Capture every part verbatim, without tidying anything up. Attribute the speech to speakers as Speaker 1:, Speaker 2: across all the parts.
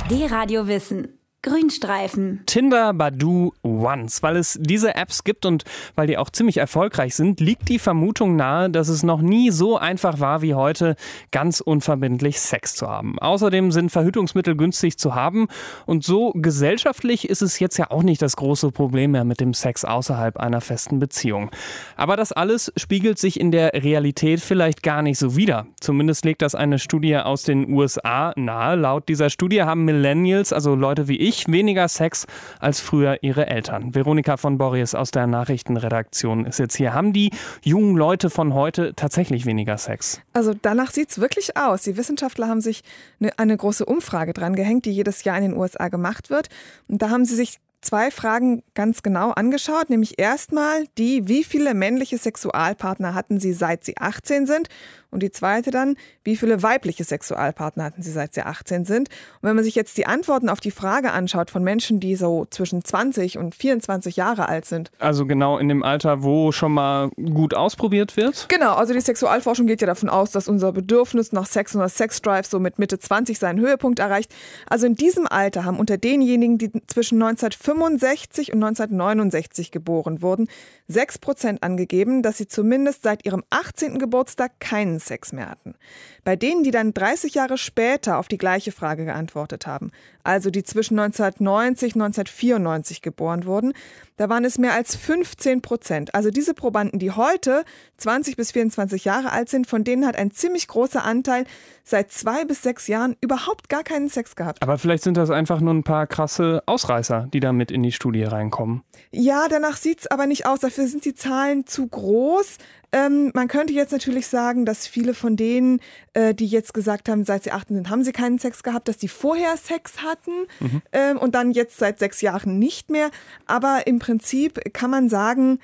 Speaker 1: D-Radio Wissen. Grünstreifen.
Speaker 2: Tinder, Badoo, Once. Weil es diese Apps gibt und weil die auch ziemlich erfolgreich sind, liegt die Vermutung nahe, dass es noch nie so einfach war wie heute, ganz unverbindlich Sex zu haben. Außerdem sind Verhütungsmittel günstig zu haben und so gesellschaftlich ist es jetzt ja auch nicht das große Problem mehr mit dem Sex außerhalb einer festen Beziehung. Aber das alles spiegelt sich in der Realität vielleicht gar nicht so wider. Zumindest legt das eine Studie aus den U S A nahe. Laut dieser Studie haben Millennials, also Leute wie ich, weniger Sex als früher ihre Eltern. Veronika von Borries aus der Nachrichtenredaktion ist jetzt hier. Haben die jungen Leute von heute tatsächlich weniger Sex?
Speaker 3: Also danach sieht es wirklich aus. Die Wissenschaftler haben sich eine, eine große Umfrage dran gehängt, die jedes Jahr in den U S A gemacht wird. Und da haben sie sich zwei Fragen ganz genau angeschaut, nämlich erstmal die, wie viele männliche Sexualpartner hatten sie, seit sie achtzehn sind? Und die zweite dann, wie viele weibliche Sexualpartner hatten sie, seit sie achtzehn sind? Und wenn man sich jetzt die Antworten auf die Frage anschaut von Menschen, die so zwischen zwanzig und vierundzwanzig Jahre alt sind.
Speaker 2: Also genau in dem Alter, wo schon mal gut ausprobiert wird?
Speaker 3: Genau, also die Sexualforschung geht ja davon aus, dass unser Bedürfnis nach Sex und das Sexdrive so mit Mitte zwanzig seinen Höhepunkt erreicht. Also in diesem Alter haben unter denjenigen, die zwischen neunzehnhundertfünfundsechzig und neunzehnhundertneunundsechzig geboren wurden, sechs Prozent angegeben, dass sie zumindest seit ihrem achtzehnten Geburtstag keinen Sex mehr hatten. Bei denen, die dann dreißig Jahre später auf die gleiche Frage geantwortet haben, also die zwischen neunzehnhundertneunzig und neunzehnhundertvierundneunzig geboren wurden, da waren es mehr als fünfzehn Prozent. Also diese Probanden, die heute zwanzig bis vierundzwanzig Jahre alt sind, von denen hat ein ziemlich großer Anteil seit zwei bis sechs Jahren überhaupt gar keinen Sex gehabt.
Speaker 2: Aber vielleicht sind das einfach nur ein paar krasse Ausreißer, die da mit in die Studie reinkommen.
Speaker 3: Ja, danach sieht es aber nicht aus. Dafür sind die Zahlen zu groß. Ähm, man könnte jetzt natürlich sagen, dass viele von denen, äh, die jetzt gesagt haben, seit sie achtzehn sind, haben sie keinen Sex gehabt, dass die vorher Sex hatten mhm. ähm, und dann jetzt seit sechs Jahren nicht mehr. Aber im Prinzip kann man sagen,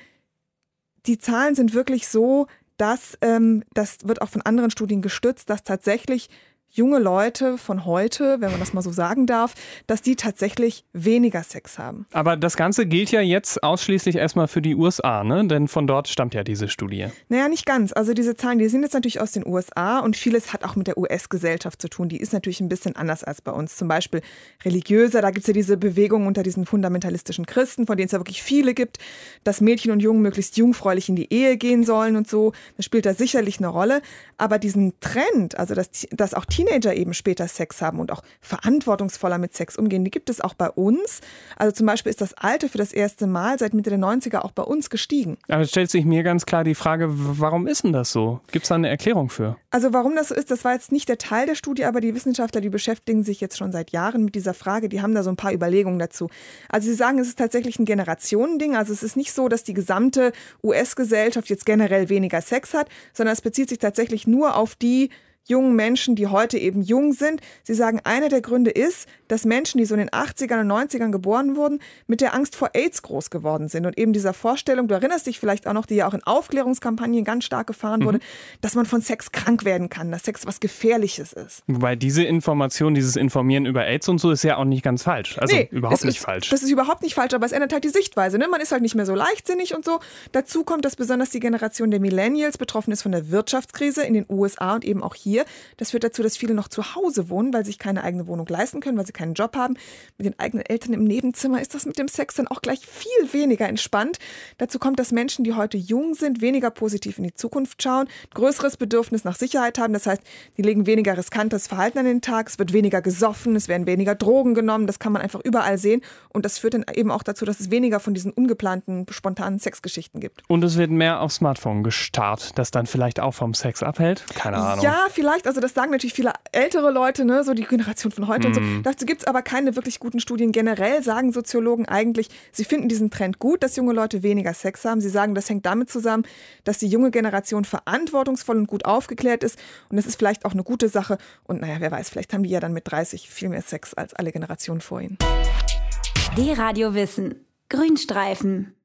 Speaker 3: die Zahlen sind wirklich so, dass, ähm, das wird auch von anderen Studien gestützt, dass tatsächlich junge Leute von heute, wenn man das mal so sagen darf, dass die tatsächlich weniger Sex haben.
Speaker 2: Aber das Ganze gilt ja jetzt ausschließlich erstmal für die U S A, ne? Denn von dort stammt ja diese Studie.
Speaker 3: Naja, nicht ganz. Also diese Zahlen, die sind jetzt natürlich aus den U S A und vieles hat auch mit der U S-Gesellschaft zu tun. Die ist natürlich ein bisschen anders als bei uns. Zum Beispiel religiöser, da gibt es ja diese Bewegung unter diesen fundamentalistischen Christen, von denen es ja wirklich viele gibt, dass Mädchen und Jungen möglichst jungfräulich in die Ehe gehen sollen und so. Das spielt da sicherlich eine Rolle. Aber diesen Trend, also dass, dass auch Teenager eben später Sex haben und auch verantwortungsvoller mit Sex umgehen, die gibt es auch bei uns. Also zum Beispiel ist das Alter für das erste Mal seit Mitte der neunziger auch bei uns gestiegen.
Speaker 2: Aber es stellt sich mir ganz klar die Frage, warum ist denn das so? Gibt es da eine Erklärung für?
Speaker 3: Also warum das so ist, das war jetzt nicht der Teil der Studie, aber die Wissenschaftler, die beschäftigen sich jetzt schon seit Jahren mit dieser Frage, die haben da so ein paar Überlegungen dazu. Also sie sagen, es ist tatsächlich ein Generationending, also es ist nicht so, dass die gesamte U S-Gesellschaft jetzt generell weniger Sex hat, sondern es bezieht sich tatsächlich nur auf die jungen Menschen, die heute eben jung sind. Sie sagen, einer der Gründe ist, dass Menschen, die so in den achtzigern und neunzigern geboren wurden, mit der Angst vor AIDS groß geworden sind und eben dieser Vorstellung, du erinnerst dich vielleicht auch noch, die ja auch in Aufklärungskampagnen ganz stark gefahren wurde, mhm. dass man von Sex krank werden kann, dass Sex was Gefährliches ist.
Speaker 2: Wobei diese Information, dieses Informieren über AIDS und so ist ja auch nicht ganz falsch. Also
Speaker 3: nee,
Speaker 2: überhaupt nicht
Speaker 3: ist,
Speaker 2: falsch.
Speaker 3: Das ist überhaupt nicht falsch, aber es ändert halt die Sichtweise. Ne? Man ist halt nicht mehr so leichtsinnig und so. Dazu kommt, dass besonders die Generation der Millennials betroffen ist von der Wirtschaftskrise in den U S A und eben auch hier. Das führt dazu, dass viele noch zu Hause wohnen, weil sie sich keine eigene Wohnung leisten können, weil sie keinen Job haben. Mit den eigenen Eltern im Nebenzimmer ist das mit dem Sex dann auch gleich viel weniger entspannt. Dazu kommt, dass Menschen, die heute jung sind, weniger positiv in die Zukunft schauen, größeres Bedürfnis nach Sicherheit haben. Das heißt, die legen weniger riskantes Verhalten an den Tag, es wird weniger gesoffen, es werden weniger Drogen genommen. Das kann man einfach überall sehen. Und das führt dann eben auch dazu, dass es weniger von diesen ungeplanten, spontanen Sexgeschichten gibt.
Speaker 2: Und es wird mehr auf Smartphone gestarrt, das dann vielleicht auch vom Sex abhält? Keine Ahnung.
Speaker 3: Ja, vielleicht. Also das sagen natürlich viele ältere Leute, ne, so die Generation von heute mm. und so. Dazu gibt es aber keine wirklich guten Studien. Generell sagen Soziologen eigentlich, sie finden diesen Trend gut, dass junge Leute weniger Sex haben. Sie sagen, das hängt damit zusammen, dass die junge Generation verantwortungsvoll und gut aufgeklärt ist. Und das ist vielleicht auch eine gute Sache. Und naja, wer weiß, vielleicht haben die ja dann mit dreißig viel mehr Sex als alle Generationen vor ihnen.
Speaker 1: D-Radio Wissen. Grünstreifen.